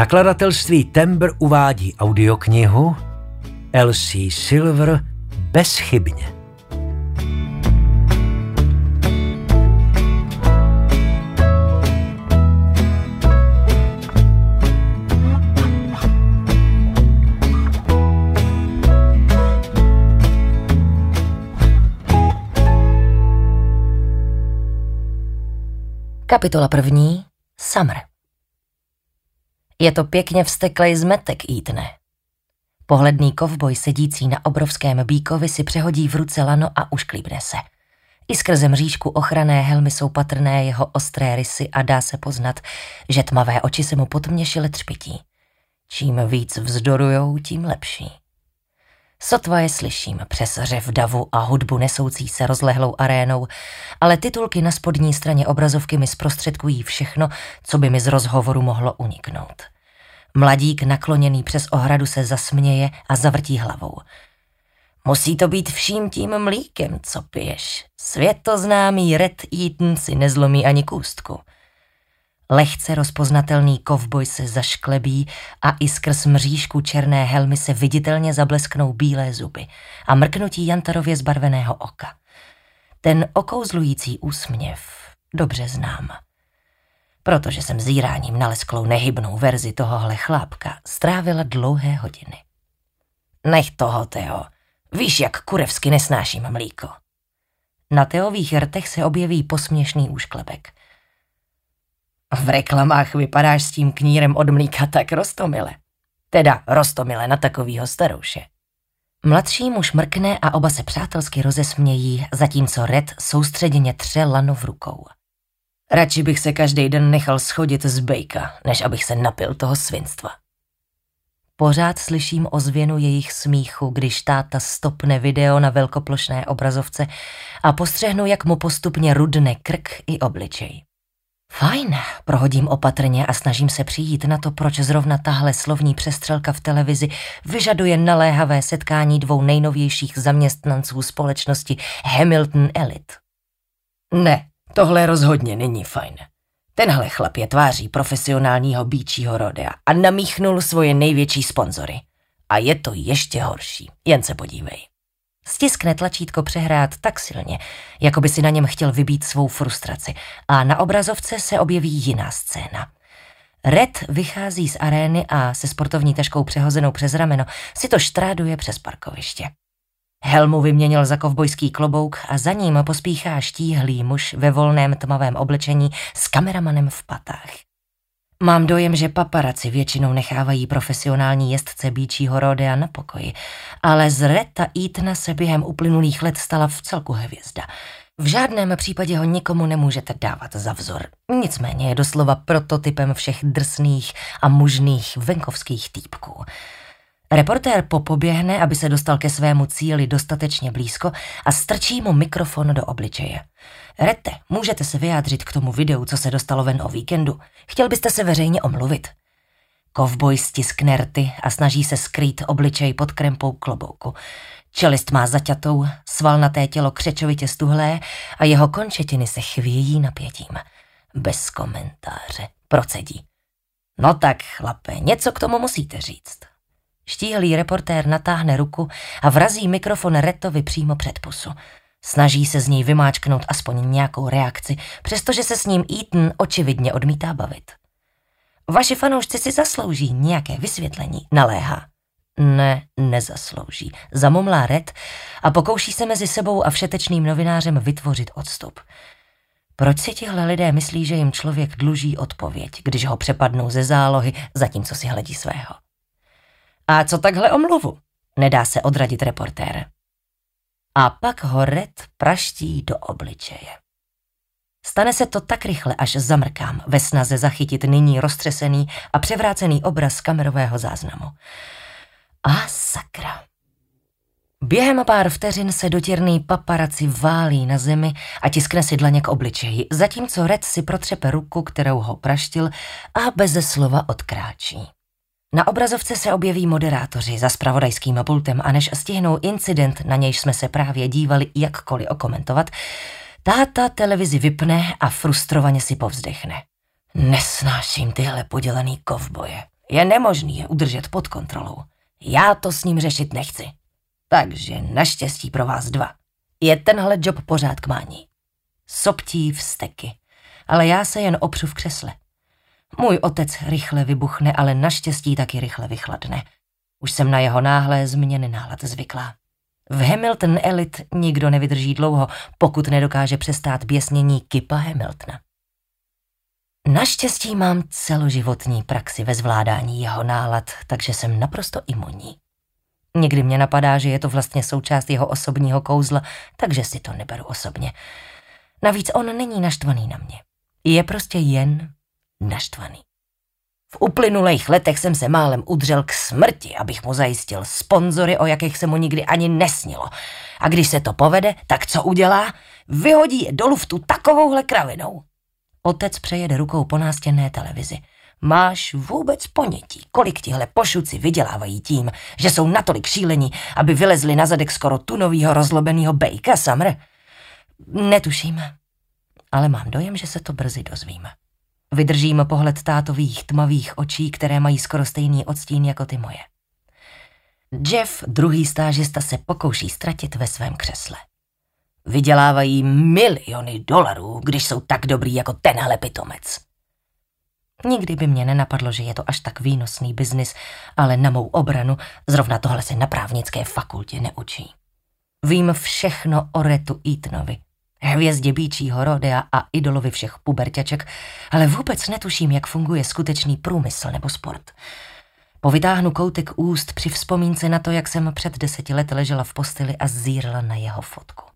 Nakladatelství Tembr uvádí audioknihu Elsie Silver Bezchybně. Kapitola 1. Summer. Je to pěkně vzteklej zmetek, Ethane. Pohledný kovboj sedící na obrovském býkovi si přehodí v ruce lano a ušklíbne se. I skrze mřížku ochranné helmy jsou patrné jeho ostré rysy a dá se poznat, že tmavé oči se mu potměšily třpití. Čím víc vzdorujou, tím lepší. Sotva je slyším přes řev davu a hudbu nesoucí se rozlehlou arénou, ale titulky na spodní straně obrazovky mi zprostředkují všechno, co by mi z rozhovoru mohlo uniknout. Mladík nakloněný přes ohradu se zasměje a zavrtí hlavou. Musí to být vším tím mlíkem, co piješ. Světoznámý Red Eaton si nezlomí ani kůstku. Lehce rozpoznatelný kovboj se zašklebí a i skrz mřížku černé helmy se viditelně zablesknou bílé zuby a mrknutí jantarově zbarveného oka. Ten okouzlující úsměv dobře znám. Protože jsem zíráním na lesklou nehybnou verzi tohohle chlápka strávila dlouhé hodiny. Nech toho, Teo. Víš, jak kurevsky nesnáším mlíko. Na Teových rtech se objeví posměšný úšklebek. V reklamách vypadáš s tím knírem od mlíka tak roztomile. Teda roztomile na takovýho starouše. Mladší muž mrkne a oba se přátelsky rozesmějí, zatímco Red soustředěně tře lano v rukou. Radši bych se každý den nechal schodit z bejka, než abych se napil toho svinstva. Pořád slyším ozvěnu jejich smíchu, když táta stopne video na velkoplošné obrazovce a postřehnu, jak mu postupně rudne krk i obličej. Fajn, prohodím opatrně a snažím se přijít na to, proč zrovna tahle slovní přestřelka v televizi vyžaduje naléhavé setkání dvou nejnovějších zaměstnanců společnosti Hamilton Elite. Ne, tohle rozhodně není fajn. Tenhle chlap je tváří profesionálního býčího rodea a namíchnul svoje největší sponzory. A je to ještě horší, jen se podívej. Stiskne tlačítko přehrát tak silně, jako by si na něm chtěl vybít svou frustraci a na obrazovce se objeví jiná scéna. Red vychází z arény a se sportovní taškou přehozenou přes rameno si to štráduje přes parkoviště. Helmu vyměnil za kovbojský klobouk a za ním pospíchá štíhlý muž ve volném tmavém oblečení s kameramanem v patách. Mám dojem, že paparaci většinou nechávají profesionální jezdce býčího rodea na pokoji, ale z Reda Eatona se během uplynulých let stala vcelku hvězda. V žádném případě ho nikomu nemůžete dávat za vzor, nicméně je doslova prototypem všech drsných a mužných venkovských týpků. Reportér popoběhne, aby se dostal ke svému cíli dostatečně blízko a strčí mu mikrofon do obličeje. Rete, můžete se vyjádřit k tomu videu, co se dostalo ven o víkendu? Chtěl byste se veřejně omluvit? Kovboj stiskne rty a snaží se skrýt obličej pod krempou klobouku. Čelist má zaťatou, svalnaté tělo křečovitě stuhlé a jeho končetiny se chvějí napětím. Bez komentáře, procedí. No tak, chlape, něco k tomu musíte říct. Štíhlý reportér natáhne ruku a vrazí mikrofon Retovi přímo před pusu. Snaží se z něj vymáčknout aspoň nějakou reakci, přestože se s ním Eaton očividně odmítá bavit. Vaši fanoušci si zaslouží nějaké vysvětlení, naléhá. Ne, nezaslouží, zamumlá Red a pokouší se mezi sebou a všetečným novinářem vytvořit odstup. Proč si tihle lidé myslí, že jim člověk dluží odpověď, když ho přepadnou ze zálohy, zatímco si hledí svého? A co takhle omluvu? Nedá se odradit reportér. A pak ho Red praští do obličeje. Stane se to tak rychle, až zamrkám ve snaze zachytit nyní roztřesený a převrácený obraz kamerového záznamu. A sakra. Během pár vteřin se dotěrný paparaci válí na zemi a tiskne si dlaně k obličeji, zatímco Red si protřepe ruku, kterou ho praštil a beze slova odkráčí. Na obrazovce se objeví moderátoři za zpravodajským pultem a než stihnou incident, na nějž jsme se právě dívali jakkoliv okomentovat, táta televizi vypne a frustrovaně si povzdechne. Nesnáším tyhle podělaný kovboje. Je nemožný je udržet pod kontrolou. Já to s ním řešit nechci. Takže naštěstí pro vás dva. Je tenhle job pořád k mání. Soptí vzteky, ale já se jen opřu v křesle. Můj otec rychle vybuchne, ale naštěstí taky rychle vychladne. Už jsem na jeho náhlé změny nálad zvyklá. V Hamilton Elite nikdo nevydrží dlouho, pokud nedokáže přestát běsnění Kipa Hamiltona. Naštěstí mám celoživotní praxi ve zvládání jeho nálad, takže jsem naprosto imunní. Někdy mě napadá, že je to vlastně součást jeho osobního kouzla, takže si to neberu osobně. Navíc on není naštvaný na mě. Je prostě jen naštvaný. V uplynulých letech jsem se málem udřel k smrti, abych mu zajistil sponzory, o jakých se mu nikdy ani nesnilo. A když se to povede, tak co udělá? Vyhodí je do luftu takovouhle kravinou. Otec přejede rukou po nástěnné televizi. Máš vůbec ponětí, kolik tihle pošuci vydělávají tím, že jsou natolik šílení, aby vylezli na zadek skoro tunovýho rozlobenýho bejka, Summer? Netušíme, ale mám dojem, že se to brzy dozvíme. Vydržím pohled tátových tmavých očí, které mají skoro stejný odstín jako ty moje. Jeff, druhý stážista, se pokouší ztratit ve svém křesle. Vydělávají miliony dolarů, když jsou tak dobrý jako tenhle pitomec. Nikdy by mě nenapadlo, že je to až tak výnosný biznis, ale na mou obranu zrovna tohle se na právnické fakultě neučí. Vím všechno o Rettu Eatonovi, hvězdě býčího rodea a idolovi všech puberťaček, ale vůbec netuším, jak funguje skutečný průmysl nebo sport. Povytáhnu koutek úst při vzpomínce na to, jak jsem před 10 lety ležela v posteli a zírala na jeho fotku.